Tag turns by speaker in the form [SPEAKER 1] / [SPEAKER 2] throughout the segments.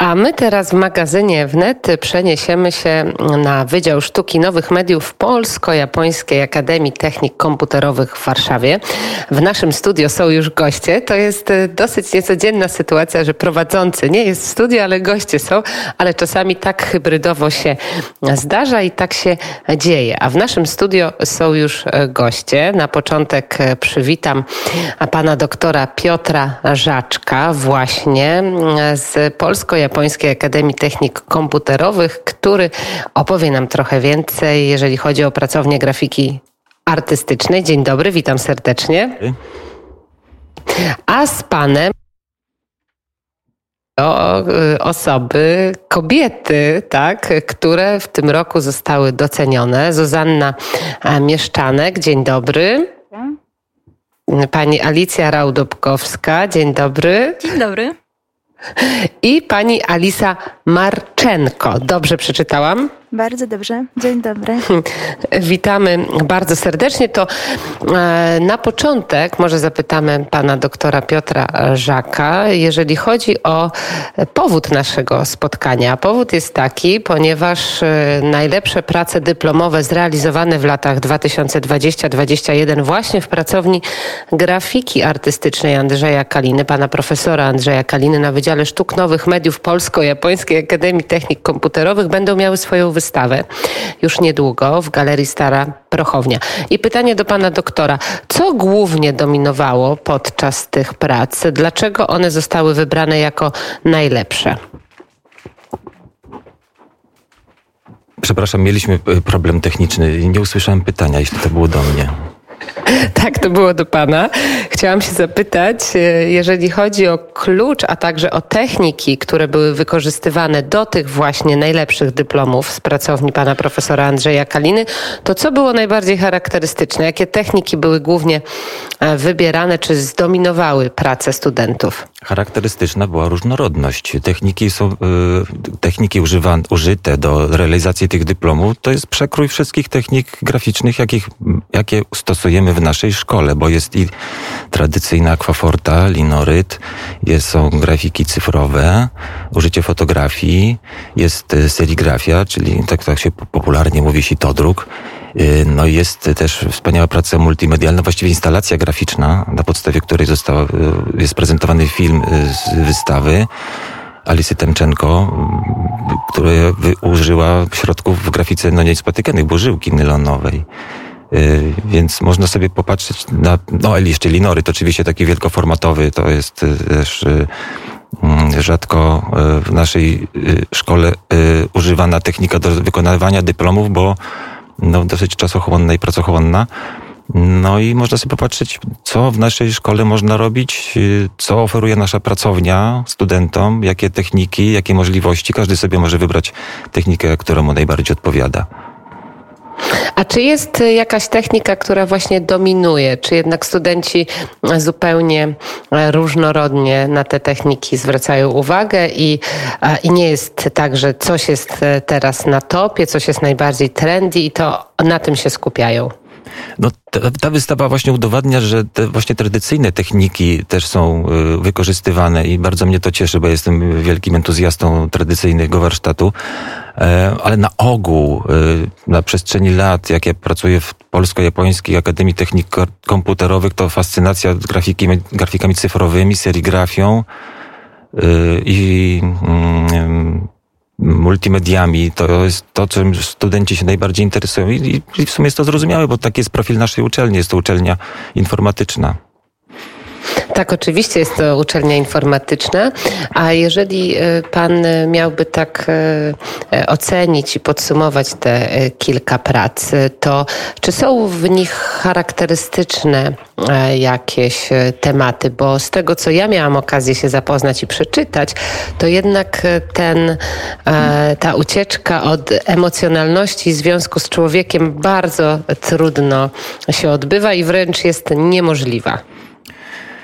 [SPEAKER 1] A my teraz w magazynie Wnet przeniesiemy się na Wydział Sztuki Nowych Mediów Polsko-Japońskiej Akademii Technik Komputerowych w Warszawie. W naszym studio są już goście. To jest dosyć niecodzienna sytuacja, że prowadzący nie jest w studiu, ale goście są, ale czasami tak hybrydowo się zdarza i tak się dzieje. A w naszym studio są już goście. Na początek przywitam pana doktora Piotra Żaczka właśnie z Polsko-Japońskiej Akademii Technik Komputerowych, który opowie nam trochę więcej, jeżeli chodzi o pracownię grafiki artystycznej. Dzień dobry, witam serdecznie. A z panem osoby, kobiety, tak, które w tym roku zostały docenione. Zuzanna Mieszczanek, dzień dobry. Pani Alicja Raudobkowska, dzień dobry.
[SPEAKER 2] Dzień dobry.
[SPEAKER 1] I pani Alisa Marczenko. Dobrze przeczytałam?
[SPEAKER 2] Bardzo dobrze. Dzień dobry.
[SPEAKER 1] Witamy bardzo serdecznie. To na początek może zapytamy pana doktora Piotra Żaka, jeżeli chodzi o powód naszego spotkania. Powód jest taki, ponieważ najlepsze prace dyplomowe zrealizowane w latach 2020-2021 właśnie w pracowni grafiki artystycznej Andrzeja Kaliny, pana profesora Andrzeja Kaliny na Wydziale Sztuk Nowych Mediów Polsko-Japońskiej Akademii Technik Komputerowych będą miały swoją wystawę już niedługo w Galerii Stara Prochownia. I pytanie do pana doktora. Co głównie dominowało podczas tych prac? Dlaczego one zostały wybrane jako najlepsze?
[SPEAKER 3] Przepraszam, mieliśmy problem techniczny i nie usłyszałem pytania, jeśli to było do mnie.
[SPEAKER 1] Tak, to było do pana. Chciałam się zapytać, jeżeli chodzi o klucz, a także o techniki, które były wykorzystywane do tych właśnie najlepszych dyplomów z pracowni pana profesora Andrzeja Kaliny, to co było najbardziej charakterystyczne? Jakie techniki były głównie wybierane, czy zdominowały pracę studentów?
[SPEAKER 3] Charakterystyczna była różnorodność. Techniki użyte do realizacji tych dyplomów to jest przekrój wszystkich technik graficznych, jakie stosujemy w naszej szkole, bo jest i tradycyjna akwaforta, linoryt, są grafiki cyfrowe, użycie fotografii, jest serigrafia, czyli tak się popularnie mówi sitodruk. No jest też wspaniała praca multimedialna, właściwie instalacja graficzna, na podstawie której jest prezentowany film z wystawy Alisy Temczenko, która użyła środków w grafice niespotykanych, burzyłki nylonowej. Więc można sobie popatrzeć na, jeszcze linoryt, oczywiście taki wielkoformatowy, to jest też rzadko w naszej szkole używana technika do wykonywania dyplomów, bo dosyć czasochłonna i pracochłonna. No i można sobie popatrzeć, co w naszej szkole można robić, co oferuje nasza pracownia studentom, jakie techniki, jakie możliwości. Każdy sobie może wybrać technikę, która mu najbardziej odpowiada.
[SPEAKER 1] A czy jest jakaś technika, która właśnie dominuje? Czy jednak studenci zupełnie różnorodnie na te techniki zwracają uwagę i nie jest tak, że coś jest teraz na topie, coś jest najbardziej trendy i to na tym się skupiają?
[SPEAKER 3] No, ta wystawa właśnie udowadnia, że te właśnie tradycyjne techniki też są wykorzystywane i bardzo mnie to cieszy, bo jestem wielkim entuzjastą tradycyjnego warsztatu. Ale na ogół, na przestrzeni lat, jak ja pracuję w Polsko-Japońskiej Akademii Technik Komputerowych, to fascynacja grafikami cyfrowymi, serigrafią i multimediami, to jest to, czym studenci się najbardziej interesują i w sumie jest to zrozumiałe, bo taki jest profil naszej uczelni, jest to uczelnia informatyczna.
[SPEAKER 1] Tak, oczywiście jest to uczelnia informatyczna, a jeżeli pan miałby tak ocenić i podsumować te kilka prac, to czy są w nich charakterystyczne jakieś tematy? Bo z tego, co ja miałam okazję się zapoznać i przeczytać, to jednak ta ucieczka od emocjonalności w związku z człowiekiem bardzo trudno się odbywa i wręcz jest niemożliwa.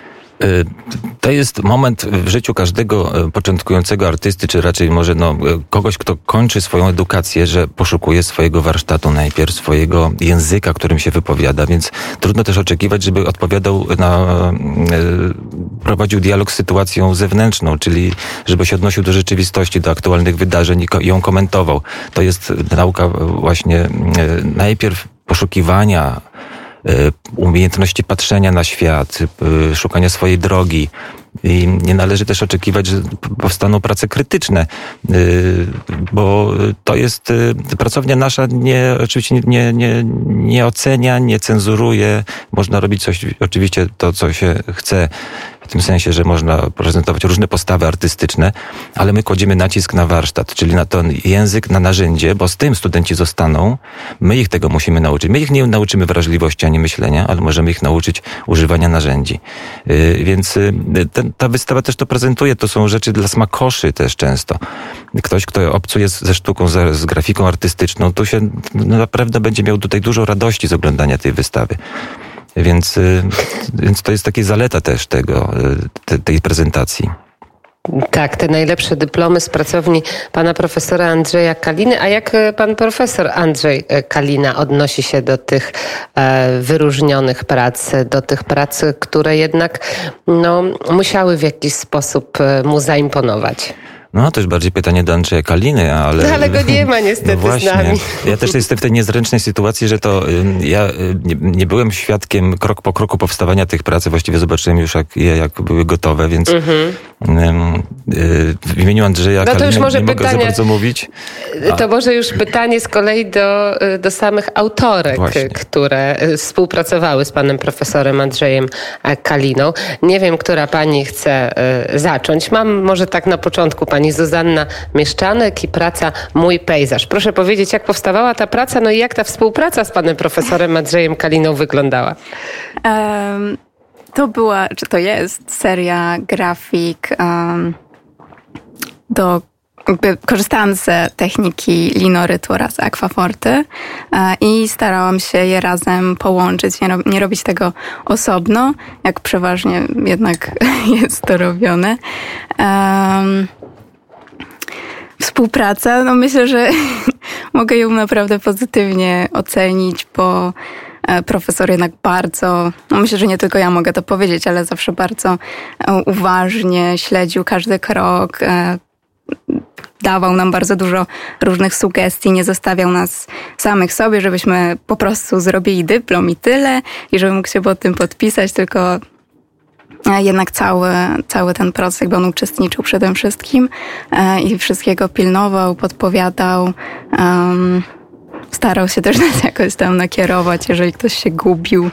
[SPEAKER 3] To jest moment w życiu każdego początkującego artysty, czy raczej może kogoś, kto kończy swoją edukację, że poszukuje swojego warsztatu najpierw, swojego języka, którym się wypowiada, więc trudno też oczekiwać, żeby odpowiadał prowadził dialog z sytuacją zewnętrzną, czyli żeby się odnosił do rzeczywistości, do aktualnych wydarzeń i ją komentował. To jest nauka właśnie najpierw poszukiwania umiejętności patrzenia na świat, szukania swojej drogi. I nie należy też oczekiwać, że powstaną prace krytyczne, bo to jest pracownia nasza, oczywiście nie ocenia, nie cenzuruje. Można robić coś, oczywiście to, co się chce, w tym sensie, że można prezentować różne postawy artystyczne, ale my kładziemy nacisk na warsztat, czyli na ten język, na narzędzie, bo z tym studenci zostaną. My ich tego musimy nauczyć. My ich nie nauczymy wrażliwości ani myślenia, ale możemy ich nauczyć używania narzędzi. Więc ta wystawa też to prezentuje. To są rzeczy dla smakoszy też często. Ktoś, kto obcuje ze sztuką, z grafiką artystyczną, to się naprawdę będzie miał tutaj dużo radości z oglądania tej wystawy. Więc to jest taka zaleta też tej prezentacji.
[SPEAKER 1] Tak, te najlepsze dyplomy z pracowni pana profesora Andrzeja Kaliny. A jak pan profesor Andrzej Kalina odnosi się do tych wyróżnionych prac, do tych prac, które jednak musiały w jakiś sposób mu zaimponować?
[SPEAKER 3] No, to już bardziej pytanie do Andrzeja Kaliny, ale...
[SPEAKER 1] No, ale go nie ma niestety z nami.
[SPEAKER 3] Ja też jestem w tej niezręcznej sytuacji, że to ja nie byłem świadkiem krok po kroku powstawania tych prac. Właściwie zobaczyłem już, jak były gotowe, więc w imieniu Andrzeja Kaliny nie mogę za bardzo mówić.
[SPEAKER 1] To może już pytanie z kolei do samych autorek, które współpracowały z panem profesorem Andrzejem Kaliną. Nie wiem, która pani chce zacząć. Mam może tak na początku pani Zuzanna Mieszczanek i praca Mój pejzaż. Proszę powiedzieć, jak powstawała ta praca, i jak ta współpraca z panem profesorem Andrzejem Kaliną wyglądała?
[SPEAKER 2] To jest seria grafik korzystałam z techniki linorytu oraz akwaforty i starałam się je razem połączyć, nie robić tego osobno, jak przeważnie jednak jest to robione. Współpraca, myślę, że mogę ją naprawdę pozytywnie ocenić, bo profesor jednak bardzo, myślę, że nie tylko ja mogę to powiedzieć, ale zawsze bardzo uważnie śledził każdy krok, dawał nam bardzo dużo różnych sugestii, nie zostawiał nas samych sobie, żebyśmy po prostu zrobili dyplom i tyle, i żeby mógł się pod tym podpisać, tylko jednak cały ten proces, on uczestniczył przede wszystkim i wszystkiego pilnował, podpowiadał, starał się też nas jakoś tam nakierować, jeżeli ktoś się gubił.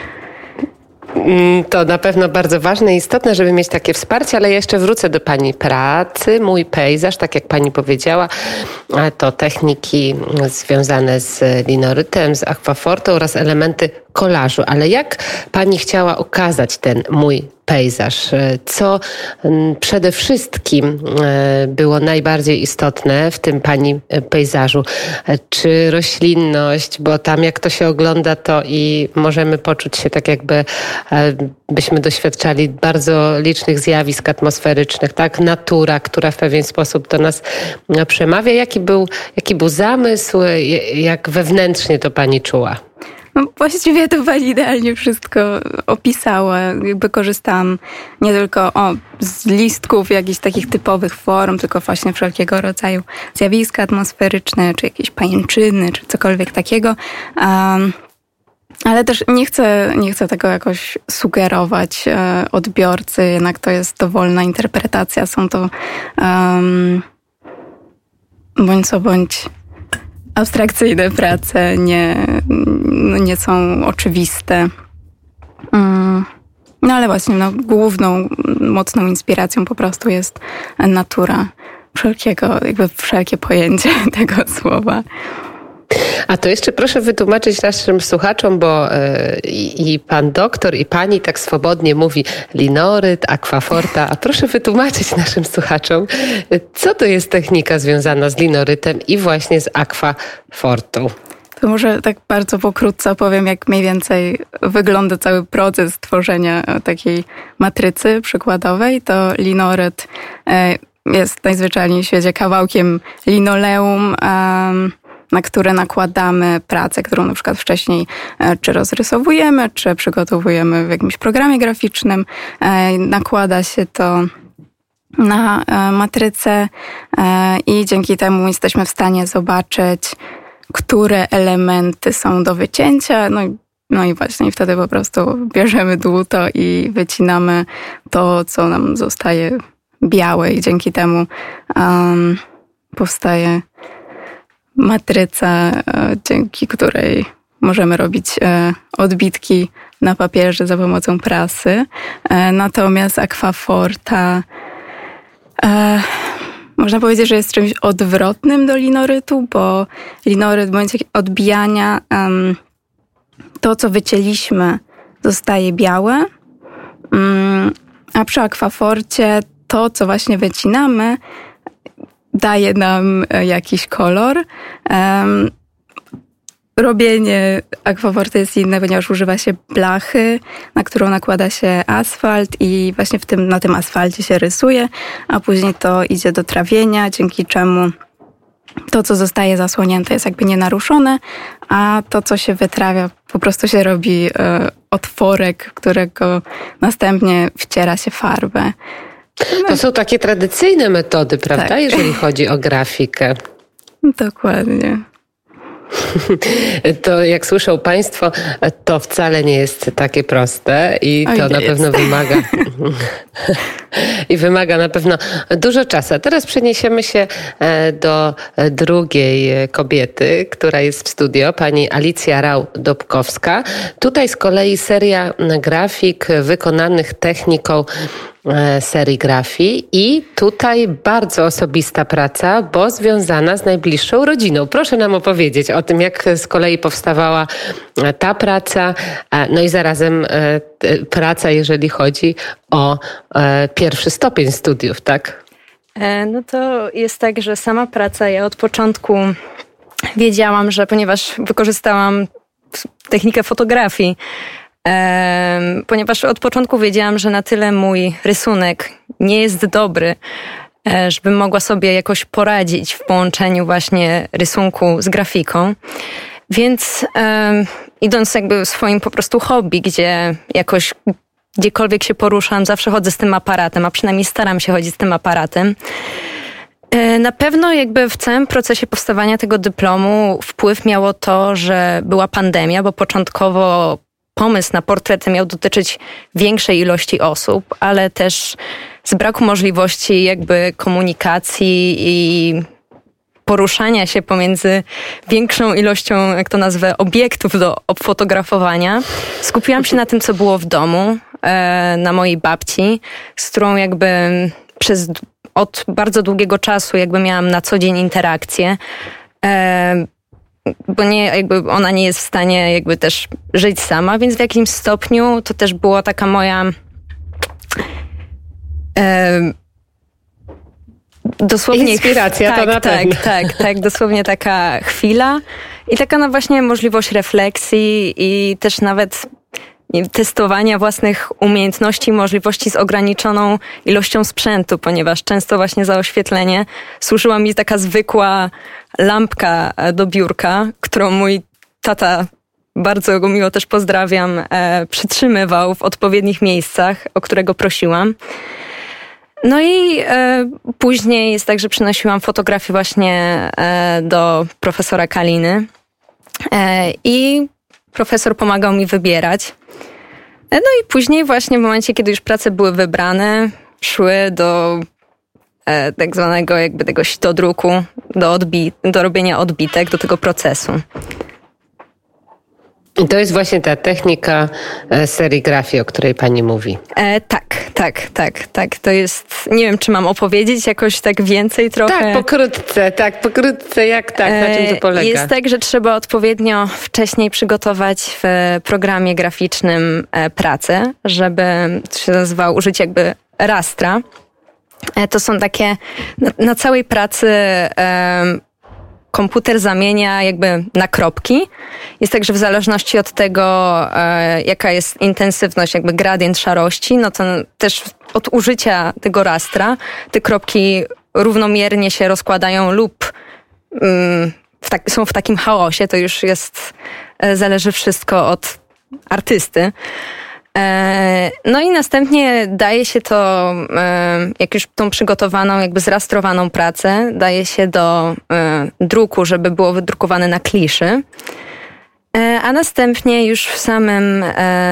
[SPEAKER 1] To na pewno bardzo ważne i istotne, żeby mieć takie wsparcie, ale jeszcze wrócę do pani pracy. Mój pejzaż, tak jak pani powiedziała, to techniki związane z linorytem, z akwafortą oraz elementy kolażu. Ale jak pani chciała okazać ten mój pejzaż? Co przede wszystkim było najbardziej istotne w tym pani pejzażu? Czy roślinność? Bo tam jak to się ogląda, to i możemy poczuć się tak, jakby byśmy doświadczali bardzo licznych zjawisk atmosferycznych, tak? Natura, która w pewien sposób do nas przemawia. Jaki był zamysł? Jak wewnętrznie to pani czuła?
[SPEAKER 2] Właściwie to pani idealnie wszystko opisała. Korzystałam nie tylko z listków, jakichś takich typowych form, tylko właśnie wszelkiego rodzaju zjawiska atmosferyczne, czy jakieś pajęczyny, czy cokolwiek takiego. Ale też nie chcę tego jakoś sugerować odbiorcy, jednak to jest dowolna interpretacja. Są to bądź co bądź abstrakcyjne prace, nie są oczywiste. Ale właśnie główną, mocną inspiracją po prostu jest natura wszelkie pojęcie tego słowa.
[SPEAKER 1] A to jeszcze proszę wytłumaczyć naszym słuchaczom, bo i pan doktor, i pani tak swobodnie mówi linoryt, akwaforta, a proszę wytłumaczyć naszym słuchaczom, co to jest technika związana z linorytem i właśnie z akwafortą.
[SPEAKER 2] To może tak bardzo pokrótce opowiem, jak mniej więcej wygląda cały proces tworzenia takiej matrycy przykładowej. To linoryt jest najzwyczajniej w świecie kawałkiem linoleum, na które nakładamy pracę, którą na przykład wcześniej czy rozrysowujemy, czy przygotowujemy w jakimś programie graficznym. Nakłada się to na matrycę i dzięki temu jesteśmy w stanie zobaczyć, które elementy są do wycięcia. No i właśnie wtedy po prostu bierzemy dłuto i wycinamy to, co nam zostaje białe i dzięki temu powstaje matryca, dzięki której możemy robić odbitki na papierze za pomocą prasy. Natomiast Aquaforta można powiedzieć, że jest czymś odwrotnym do linorytu, bo linoryt w momencie odbijania to, co wycięliśmy, zostaje białe, a przy Aquaforcie to, co właśnie wycinamy, daje nam jakiś kolor. Robienie Aquaforty jest inne, ponieważ używa się blachy, na którą nakłada się asfalt i właśnie na tym asfalcie się rysuje, a później to idzie do trawienia, dzięki czemu to, co zostaje zasłonięte, jest jakby nienaruszone, a to, co się wytrawia, po prostu się robi otworek, którego następnie wciera się farbę.
[SPEAKER 1] To są takie tradycyjne metody, prawda, tak, jeżeli chodzi o grafikę.
[SPEAKER 2] Dokładnie.
[SPEAKER 1] To jak słyszą Państwo, to wcale nie jest takie proste i to na pewno wymaga na pewno dużo czasu. A teraz przeniesiemy się do drugiej kobiety, która jest w studio, pani Alicja Rau-Dobkowska. Tutaj z kolei seria grafik wykonanych techniką serigrafii i tutaj bardzo osobista praca, bo związana z najbliższą rodziną. Proszę nam opowiedzieć o tym, jak z kolei powstawała ta praca, no i zarazem praca, jeżeli chodzi o pierwszy stopień studiów, tak?
[SPEAKER 4] No to jest tak, że sama praca, ja od początku wiedziałam, że ponieważ wykorzystałam technikę fotografii, ponieważ od początku wiedziałam, że na tyle mój rysunek nie jest dobry, żebym mogła sobie jakoś poradzić w połączeniu właśnie rysunku z grafiką. Więc idąc jakby swoim po prostu hobby, gdzie jakoś gdziekolwiek się poruszam, zawsze chodzę z tym aparatem, a przynajmniej staram się chodzić z tym aparatem. Na pewno jakby w całym procesie powstawania tego dyplomu wpływ miało to, że była pandemia, bo początkowo pomysł na portrety miał dotyczyć większej ilości osób, ale też z braku możliwości jakby komunikacji i poruszania się pomiędzy większą ilością, jak to nazwę, obiektów do obfotografowania. Skupiłam się na tym, co było w domu, na mojej babci, z którą jakby od bardzo długiego czasu jakby miałam na co dzień interakcję. Bo ona nie jest w stanie jakby też żyć sama, więc w jakimś stopniu to też była taka moja dosłownie
[SPEAKER 1] inspiracja, to na pewno.
[SPEAKER 4] Tak, dosłownie taka chwila i taka właśnie możliwość refleksji i też nawet testowania własnych umiejętności i możliwości z ograniczoną ilością sprzętu, ponieważ często właśnie za oświetlenie służyła mi taka zwykła lampka do biurka, którą mój tata, bardzo go miło też pozdrawiam, przytrzymywał w odpowiednich miejscach, o którego prosiłam. No i później jest tak, że przynosiłam fotografię właśnie do profesora Kaliny i profesor pomagał mi wybierać. No i później właśnie w momencie, kiedy już prace były wybrane, szły do tak zwanego jakby tego sitodruku, do robienia odbitek, do tego procesu.
[SPEAKER 1] I to jest właśnie ta technika serigrafii, o której pani mówi.
[SPEAKER 4] Tak. To jest, nie wiem, czy mam opowiedzieć jakoś tak więcej trochę.
[SPEAKER 1] Tak, pokrótce, na czym to polega?
[SPEAKER 4] Jest tak, że trzeba odpowiednio wcześniej przygotować w programie graficznym pracę, żeby, to się nazywa użyć jakby rastra. To są takie, na całej pracy komputer zamienia jakby na kropki. Jest tak, że w zależności od tego, jaka jest intensywność, jakby gradient szarości, no to też od użycia tego rastra te kropki równomiernie się rozkładają lub są w takim chaosie. To już zależy wszystko od artysty. No i następnie daje się to, jak już tą przygotowaną, jakby zrastrowaną pracę, daje się do druku, żeby było wydrukowane na kliszy. A następnie już w samym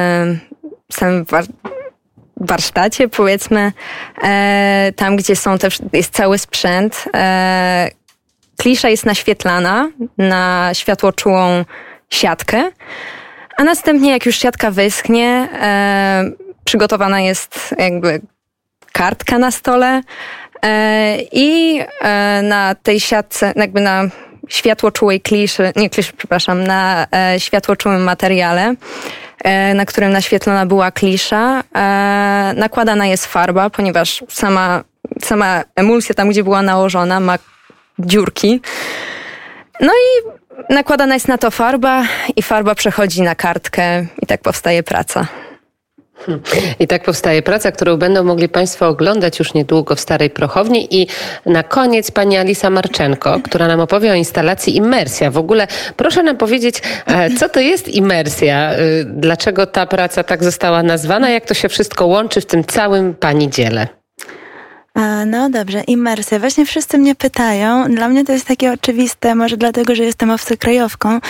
[SPEAKER 4] warsztacie, powiedzmy, tam gdzie jest cały sprzęt, klisza jest naświetlana na światłoczułą siatkę, a następnie jak już siatka wyschnie, przygotowana jest jakby kartka na stole i na tej siatce, jakby na światłoczułej na światłoczułym materiale, na którym naświetlona była klisza, nakładana jest farba, ponieważ sama emulsja tam, gdzie była nałożona, ma dziurki. No i nakładana jest na to farba i farba przechodzi na kartkę i tak powstaje praca.
[SPEAKER 1] I tak powstaje praca, którą będą mogli Państwo oglądać już niedługo w Starej Prochowni. I na koniec pani Alisa Marczenko, która nam opowie o instalacji Immersja. W ogóle proszę nam powiedzieć, co to jest Immersja? Dlaczego ta praca tak została nazwana? Jak to się wszystko łączy w tym całym pani dziele?
[SPEAKER 5] No dobrze, Immersja. Właśnie wszyscy mnie pytają. Dla mnie to jest takie oczywiste, może dlatego, że jestem obcokrajowką.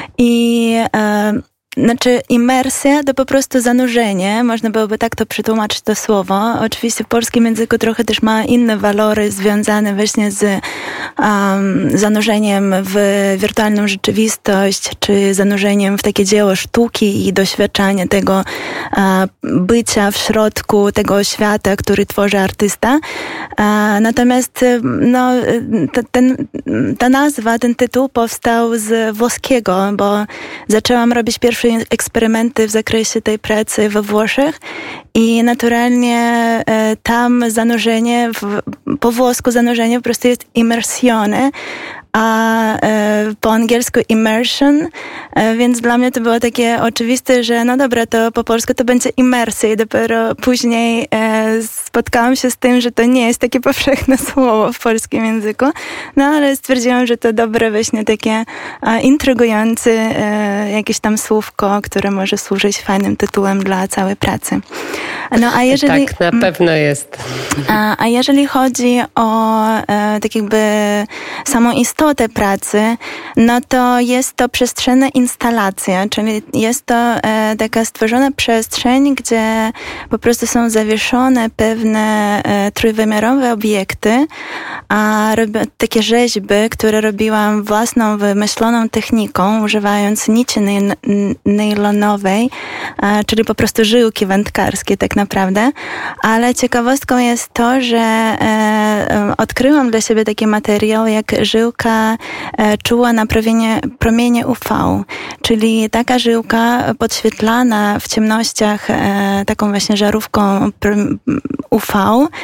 [SPEAKER 5] Imersja to po prostu zanurzenie. Można byłoby tak to przetłumaczyć to słowo. Oczywiście w polskim języku trochę też ma inne walory związane właśnie z zanurzeniem w wirtualną rzeczywistość, czy zanurzeniem w takie dzieło sztuki i doświadczanie tego bycia w środku tego świata, który tworzy artysta. Natomiast ta nazwa, ten tytuł powstał z włoskiego, bo zaczęłam robić pierwsze eksperymenty w zakresie tej pracy we Włoszech i naturalnie tam zanurzenie, po włosku zanurzenie po prostu jest immersione, a po angielsku immersion, więc dla mnie to było takie oczywiste, że no dobra, to po polsku to będzie imersja i dopiero później spotkałam się z tym, że to nie jest takie powszechne słowo w polskim języku, no ale stwierdziłam, że to dobre właśnie takie intrygujące jakieś tam słówko, które może służyć fajnym tytułem dla całej pracy. No, a jeżeli,
[SPEAKER 1] tak, na pewno jest.
[SPEAKER 5] A jeżeli chodzi o tak jakby samą istotę pracy, no to jest to przestrzenna instalacja, czyli jest to taka stworzona przestrzeń, gdzie po prostu są zawieszone pewne trójwymiarowe obiekty, a robię takie rzeźby, które robiłam własną, wymyśloną techniką, używając nici neylonowej, czyli po prostu żyłki wędkarskie tak naprawdę, ale ciekawostką jest to, że odkryłam dla siebie taki materiał jak żyłka czuła na promienie UV, czyli taka żyłka podświetlana w ciemnościach taką właśnie żarówką UV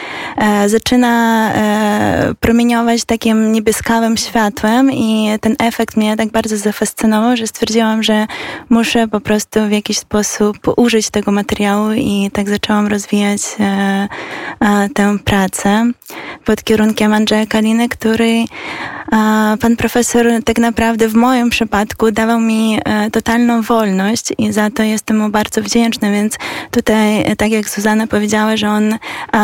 [SPEAKER 5] zaczyna promieniować takim niebieskawym światłem i ten efekt mnie tak bardzo zafascynował, że stwierdziłam, że muszę po prostu w jakiś sposób użyć tego materiału i tak zaczęłam rozwijać tę pracę pod kierunkiem Andrzeja Kaliny, który pan profesor tak naprawdę w moim przypadku dawał mi totalną wolność i za to jestem mu bardzo wdzięczna, więc tutaj, tak jak Zuzanna powiedziała, że on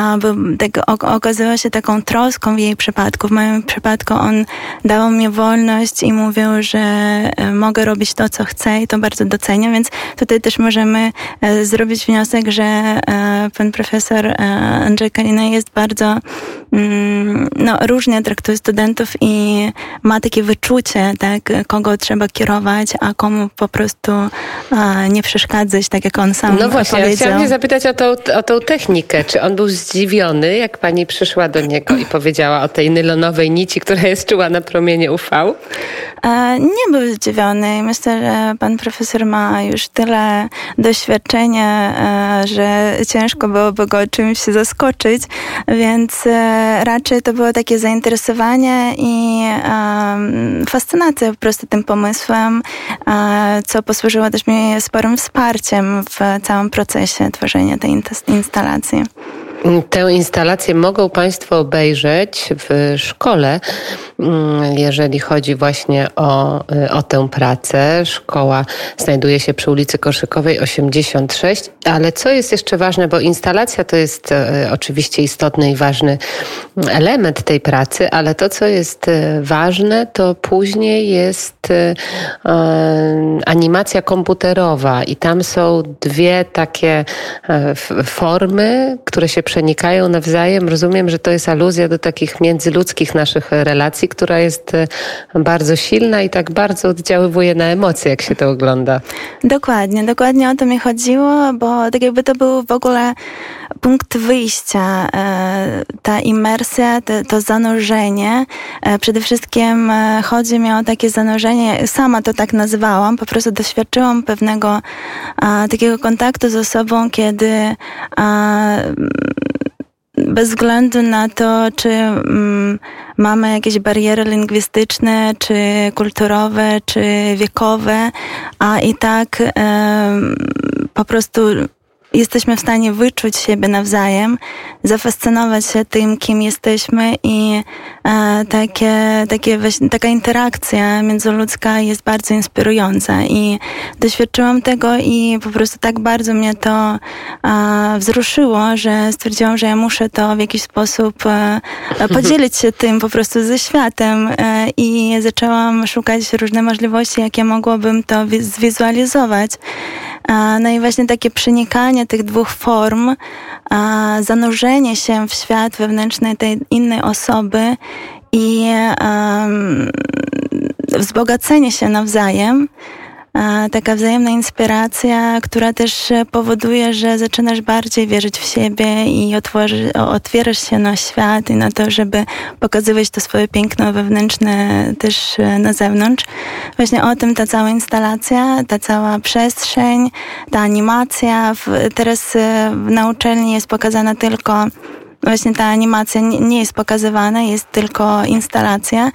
[SPEAKER 5] okazywał się taką troską w jej przypadku. W moim przypadku on dawał mi wolność i mówił, że mogę robić to, co chcę i to bardzo doceniam, więc tutaj też możemy zrobić wniosek, że pan profesor Andrzej Kalina jest bardzo różnie traktuje studentów i ma takie wyczucie, tak, kogo trzeba kierować, a komu po prostu nie przeszkadzać, tak jak on sam
[SPEAKER 1] No właśnie,
[SPEAKER 5] powiedział.
[SPEAKER 1] ja chciałam się zapytać o tą technikę. Czy on był zdziwiony, jak pani przyszła do niego i powiedziała o tej nylonowej nici, która jest czuła na promienie UV?
[SPEAKER 5] Nie był zdziwiony. Myślę, że pan profesor ma już tyle doświadczenia, że ciężko byłoby go czymś zaskoczyć, więc raczej to było takie zainteresowanie i fascynacja po prostu tym pomysłem, co posłużyło też mi sporym wsparciem w całym procesie tworzenia tej instalacji.
[SPEAKER 1] Tę instalację mogą Państwo obejrzeć w szkole, jeżeli chodzi właśnie o tę pracę. Szkoła znajduje się przy ulicy Koszykowej 86, ale co jest jeszcze ważne, bo instalacja to jest oczywiście istotny i ważny element tej pracy, ale to, co jest ważne, to później jest animacja komputerowa i tam są dwie takie formy, które się przenikają nawzajem. Rozumiem, że to jest aluzja do takich międzyludzkich naszych relacji, która jest bardzo silna i tak bardzo oddziaływuje na emocje, jak się to ogląda.
[SPEAKER 5] Dokładnie o to mi chodziło, bo tak jakby to był w ogóle punkt wyjścia, ta imersja, to zanurzenie. Przede wszystkim chodzi mi o takie zanurzenie, sama to tak nazywałam, po prostu doświadczyłam pewnego takiego kontaktu z osobą, kiedy bez względu na to, czy mamy jakieś bariery lingwistyczne, czy kulturowe, czy wiekowe, a i tak po prostu jesteśmy w stanie wyczuć siebie nawzajem, zafascynować się tym, kim jesteśmy i taka interakcja międzyludzka jest bardzo inspirująca i doświadczyłam tego i po prostu tak bardzo mnie to wzruszyło, że stwierdziłam, że ja muszę to w jakiś sposób podzielić się tym po prostu ze światem i zaczęłam szukać różnych możliwości, jakie mogłabym to zwizualizować. No i właśnie takie przenikanie tych dwóch form, zanurzenie się w świat wewnętrzny tej innej osoby i wzbogacenie się nawzajem, taka wzajemna inspiracja, która też powoduje, że zaczynasz bardziej wierzyć w siebie i otwierasz się na świat i na to, żeby pokazywać to swoje piękno wewnętrzne też na zewnątrz. Właśnie o tym ta cała instalacja, ta cała przestrzeń, ta animacja. Teraz na uczelni jest pokazana tylko właśnie ta animacja nie jest pokazywana, jest tylko instalacja,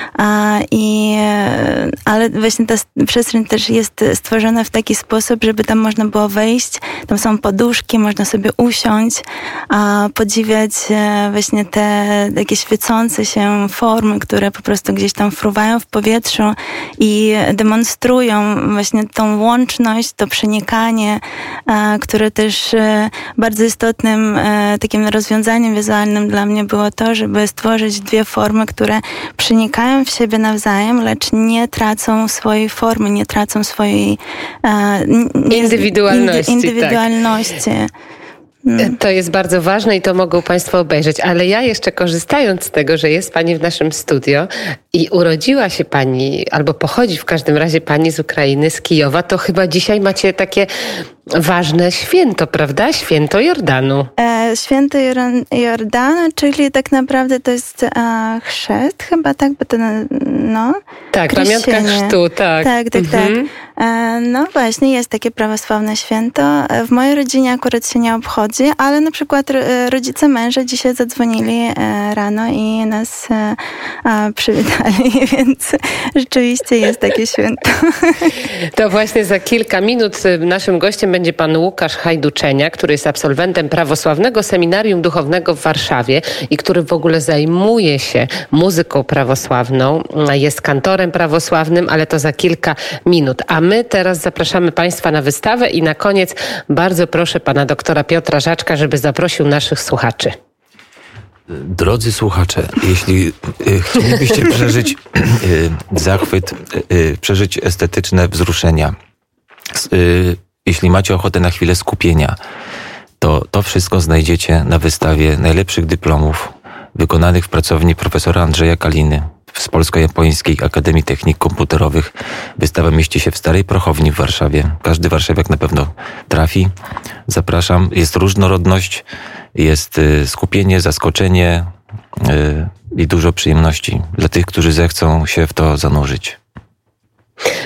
[SPEAKER 5] ale właśnie ta przestrzeń też jest stworzona w taki sposób, żeby tam można było wejść, tam są poduszki, można sobie usiąść, podziwiać właśnie te takie świecące się formy, które po prostu gdzieś tam fruwają w powietrzu i demonstrują właśnie tą łączność, to przenikanie, które też bardzo istotnym takim rozwiązaniem wizualnym dla mnie było to, żeby stworzyć dwie formy, które przenikają w siebie nawzajem, lecz nie tracą swojej formy, nie tracą swojej indywidualności. Tak.
[SPEAKER 1] To jest bardzo ważne i to mogą Państwo obejrzeć, ale ja jeszcze korzystając z tego, że jest Pani w naszym studio i urodziła się Pani, albo pochodzi w każdym razie Pani z Ukrainy, z Kijowa, to chyba dzisiaj macie takie ważne święto, prawda? Święto Jordanu.
[SPEAKER 5] Święto Jordanu, czyli tak naprawdę to jest chrzest chyba, tak? Bo to,
[SPEAKER 1] tak, pamiątka chrztu, tak.
[SPEAKER 5] Tak. No właśnie, jest takie prawosławne święto. W mojej rodzinie akurat się nie obchodzi, ale na przykład rodzice męża dzisiaj zadzwonili rano i nas przywitali, więc rzeczywiście jest takie święto.
[SPEAKER 1] To właśnie za kilka minut naszym gościem będzie pan Łukasz Hajduczenia, który jest absolwentem Prawosławnego Seminarium Duchownego w Warszawie i który w ogóle zajmuje się muzyką prawosławną. Jest kantorem prawosławnym, ale to za kilka minut. A my teraz zapraszamy Państwa na wystawę i na koniec bardzo proszę pana doktora Piotra Żaczka, żeby zaprosił naszych słuchaczy.
[SPEAKER 3] Drodzy słuchacze, jeśli chcielibyście przeżyć zachwyt, przeżyć estetyczne wzruszenia, jeśli macie ochotę na chwilę skupienia, to wszystko znajdziecie na wystawie najlepszych dyplomów wykonanych w pracowni profesora Andrzeja Kaliny z Polsko-Japońskiej Akademii Technik Komputerowych. Wystawa mieści się w Starej Prochowni w Warszawie. Każdy warszawiak na pewno trafi. Zapraszam. Jest różnorodność, jest skupienie, zaskoczenie i dużo przyjemności dla tych, którzy zechcą się w to zanurzyć.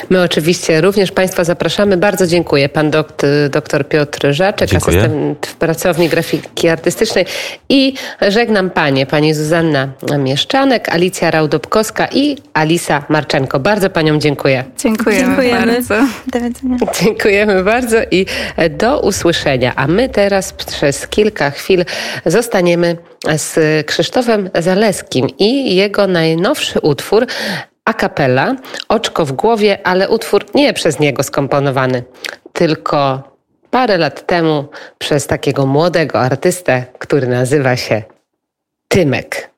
[SPEAKER 1] My oczywiście również Państwa zapraszamy. Bardzo dziękuję. Pan doktor Piotr Żaczek,
[SPEAKER 3] Dziękuję.
[SPEAKER 1] asystent pracowni grafiki artystycznej i żegnam Panie, Pani Zuzanna Mieszczanek, Alicja Raudobkowska i Alisa Marczenko. Bardzo Paniom dziękuję.
[SPEAKER 2] Dziękujemy bardzo.
[SPEAKER 5] Do widzenia.
[SPEAKER 1] Dziękujemy bardzo i do usłyszenia. A my teraz przez kilka chwil zostaniemy z Krzysztofem Zaleskim i jego najnowszy utwór a cappella, Oczko w głowie, ale utwór nie przez niego skomponowany, tylko parę lat temu przez takiego młodego artystę, który nazywa się Tymek.